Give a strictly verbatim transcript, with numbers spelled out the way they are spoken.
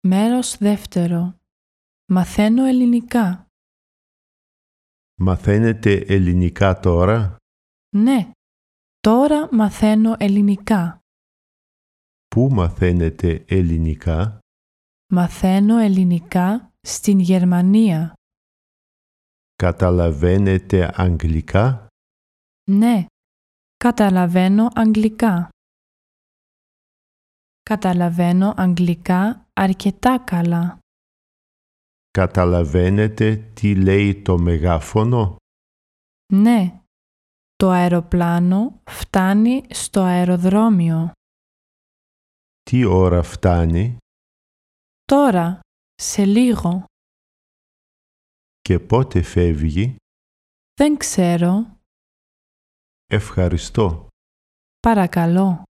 Μέρος δεύτερο. Μαθαίνω ελληνικά. Μαθαίνετε ελληνικά τώρα? Ναι, τώρα μαθαίνω ελληνικά. Πού μαθαίνετε ελληνικά? Μαθαίνω ελληνικά στην Γερμανία. Καταλαβαίνετε αγγλικά? Ναι, καταλαβαίνω αγγλικά. Καταλαβαίνω αγγλικά αρκετά καλά. Καταλαβαίνετε τι λέει το μεγάφωνο? Ναι, το αεροπλάνο φτάνει στο αεροδρόμιο. Τι ώρα φτάνει? Τώρα, σε λίγο. Και πότε φεύγει? Δεν ξέρω. Ευχαριστώ. Παρακαλώ.